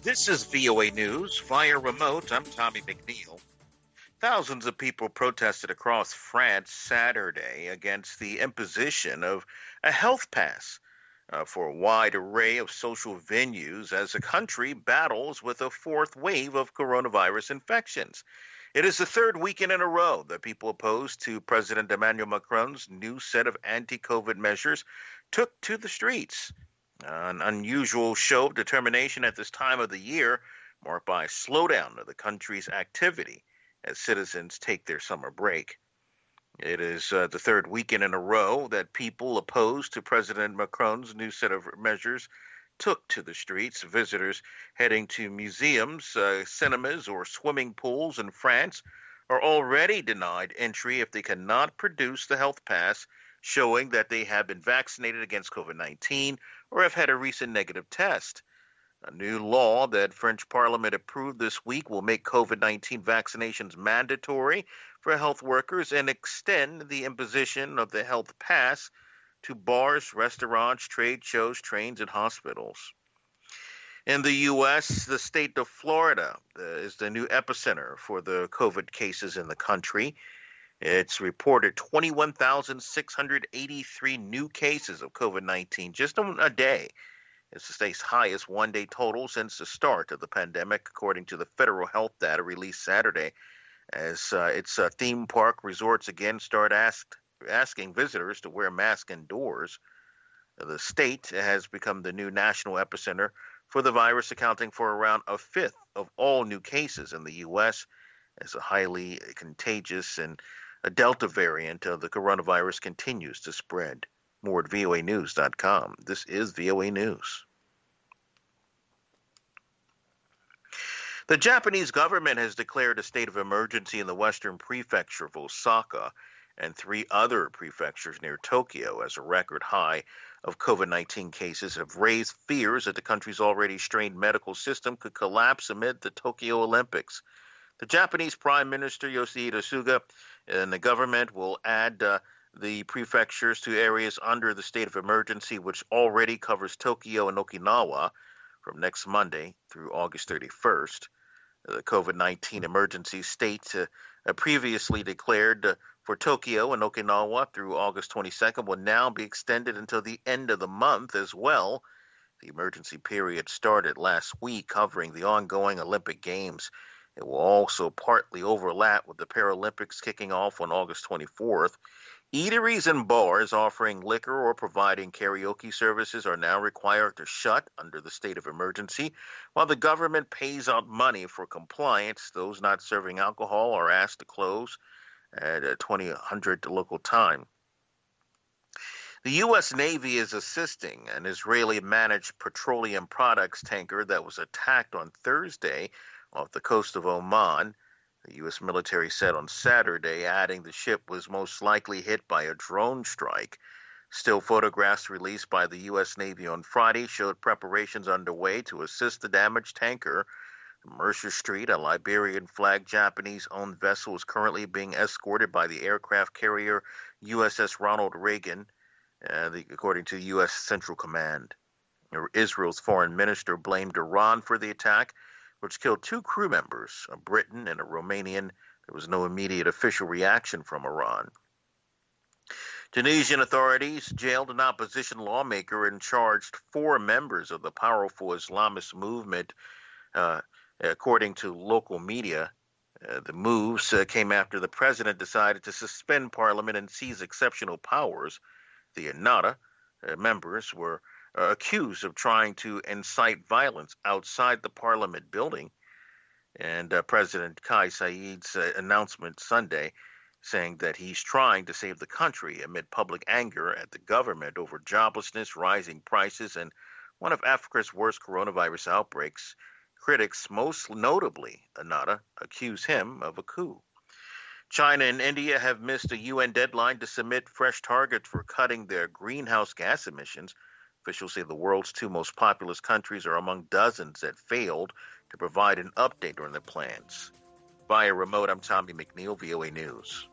This is VOA News via remote. I'm Tommy McNeil. Thousands of people protested across France Saturday against the imposition of a health pass for a wide array of social venues as the country battles with a fourth wave of coronavirus infections. It is the third weekend in a row that people opposed to President Emmanuel Macron's new set of anti-COVID measures took to the streets. An unusual show of determination at this time of the year, marked by a slowdown of the country's activity as citizens take their summer break. It is the third weekend in a row that people opposed to President Macron's new set of measures took to the streets. Visitors heading to museums, cinemas, or swimming pools in France are already denied entry if they cannot produce the health pass showing that they have been vaccinated against COVID-19 or have had a recent negative test. A new law that French Parliament approved this week will make COVID-19 vaccinations mandatory for health workers and extend the imposition of the health pass to bars, restaurants, trade shows, trains, and hospitals. In the U.S., the state of Florida is the new epicenter for the COVID cases in the country. It's reported 21,683 new cases of COVID-19 just a day. It's the state's highest one-day total since the start of the pandemic, according to the federal health data released Saturday, as its theme park resorts again start asking visitors to wear masks indoors. The state has become the new national epicenter for the virus, accounting for around a fifth of all new cases in the U.S. as a highly contagious and a Delta variant of the coronavirus continues to spread. More at voanews.com. This is VOA News. The Japanese government has declared a state of emergency in the western prefecture of Osaka and three other prefectures near Tokyo as a record high of COVID-19 cases have raised fears that the country's already strained medical system could collapse amid the Tokyo Olympics. The Japanese Prime Minister Yoshihide Suga and the government will add the prefectures to areas under the state of emergency, which already covers Tokyo and Okinawa from next Monday through August 31st. The COVID-19 emergency state previously declared for Tokyo and Okinawa through August 22nd will now be extended until the end of the month as well. The emergency period started last week, covering the ongoing Olympic Games. It will also partly overlap with the Paralympics kicking off on August 24th. Eateries and bars offering liquor or providing karaoke services are now required to shut under the state of emergency, while the government pays out money for compliance. Those not serving alcohol are asked to close at 2000 local time. The U.S. Navy is assisting an Israeli-managed petroleum products tanker that was attacked on Thursday off the coast of Oman. The U.S. military said on Saturday, adding the ship was most likely hit by a drone strike. Still photographs released by the U.S. Navy on Friday showed preparations underway to assist the damaged tanker. Mercer Street, a Liberian-flagged Japanese-owned vessel, is currently being escorted by the aircraft carrier USS Ronald Reagan, according to U.S. Central Command. Israel's foreign minister blamed Iran for the attack, which killed two crew members, a Briton and a Romanian. There was no immediate official reaction from Iran. Tunisian authorities jailed an opposition lawmaker and charged four members of the powerful Islamist movement, according to local media. The moves came after the president decided to suspend parliament and seize exceptional powers. The Ennahda members were accused of trying to incite violence outside the parliament building. And President Kais Saied's announcement Sunday saying that he's trying to save the country amid public anger at the government over joblessness, rising prices, and one of Africa's worst coronavirus outbreaks. Critics, most notably Ennahda, accuse him of a coup. China and India have missed a UN deadline to submit fresh targets for cutting their greenhouse gas emissions. Officials say the world's two most populous countries are among dozens that failed to provide an update on their plans. Via remote, I'm Tommy McNeil, VOA News.